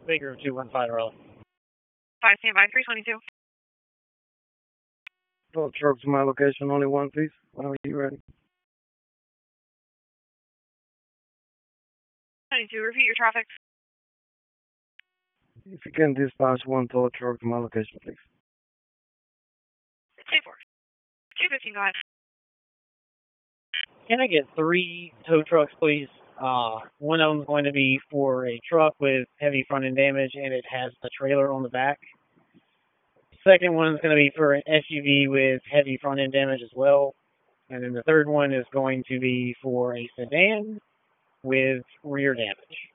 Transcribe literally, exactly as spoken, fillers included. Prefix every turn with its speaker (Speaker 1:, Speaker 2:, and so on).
Speaker 1: Baker two one five Raleigh.
Speaker 2: five, stand by, three twenty-two.
Speaker 3: Tow truck to my location, only one piece. Whenever you ready.
Speaker 2: twenty-two, repeat your traffic.
Speaker 3: If you can dispatch one tow truck to my location, please.
Speaker 2: two four. two fifteen, go ahead.
Speaker 1: Can I get three tow trucks, please? Uh, one of them is going to be for a truck with heavy front end damage, and it has a trailer on the back. Second one is going to be for an S U V with heavy front end damage as well. And then the third one is going to be for a sedan with rear damage.